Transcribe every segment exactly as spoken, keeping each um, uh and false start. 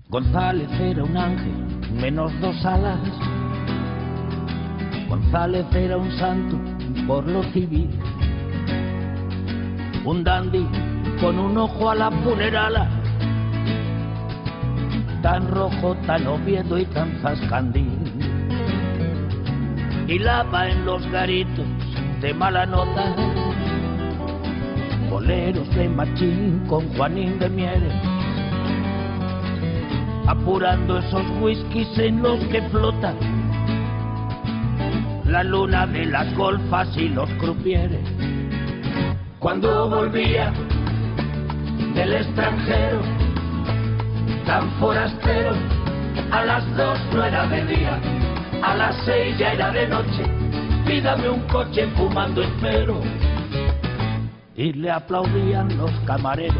González era un ángel, menos dos alas. González era un santo por lo civil, un dandy con un ojo a la funerala, tan rojo, tan Oviedo y tan zascandil. Hilaba en los garitos de mala nota, boleros de Machín con Juanín de Mieres, apurando esos whiskies en los que flota la luna de las golfas y los crupieres. Cuando volvía del extranjero, tan forastero, a las dos no era de día, a las seis ya era de noche. Pídame un coche fumando espero, y le aplaudían los camareros.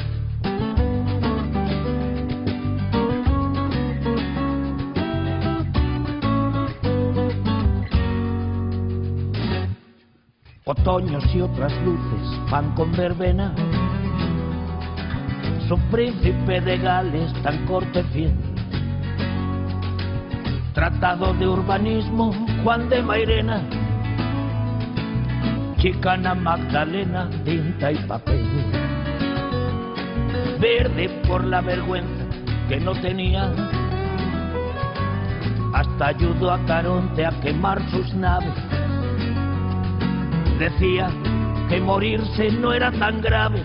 Otoños y otras luces van con verbena, su príncipe de Gales tan corte fiel. Tratado de urbanismo, Juan de Mairena, chicana Magdalena, tinta y papel. Verde por la vergüenza que no tenía, hasta ayudó a Caronte a quemar sus naves. Decía que morirse no era tan grave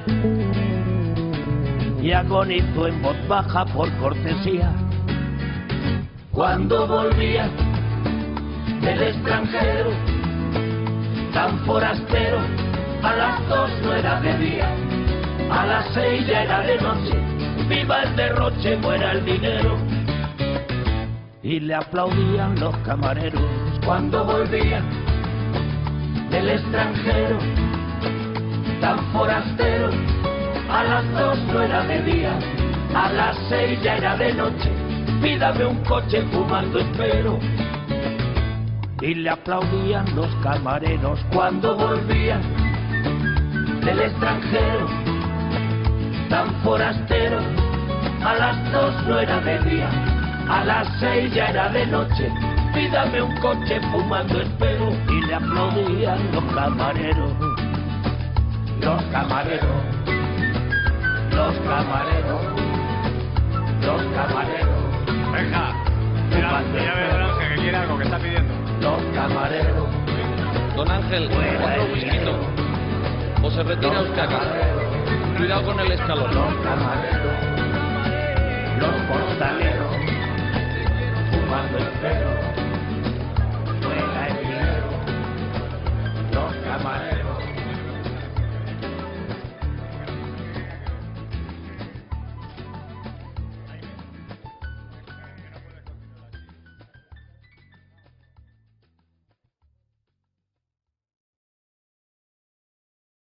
y agonizó en voz baja por cortesía. Cuando volvía del extranjero, tan forastero, a las dos no era de día, a las seis ya era de noche. Viva el derroche, muera el dinero, y le aplaudían los camareros. Cuando volvía del extranjero, tan forastero, a las dos no era de día, a las seis ya era de noche. Pídame un coche fumando espero, y le aplaudían los camareros. Cuando volvía del extranjero, tan forastero, a las dos no era de día, a las seis ya era de noche. Pídame un coche fumando espero, y le aplaudían los camareros. Los camareros, los camareros, los camareros. Venga, mira, mira a ver, don Ángel, que quiere algo, que está pidiendo. Los camareros. Don Ángel, otro whisky. O se retira usted acá. Cuidado con el escalón. Los camareros, los portaleros, fumando espero, juega el dinero. Los camareros.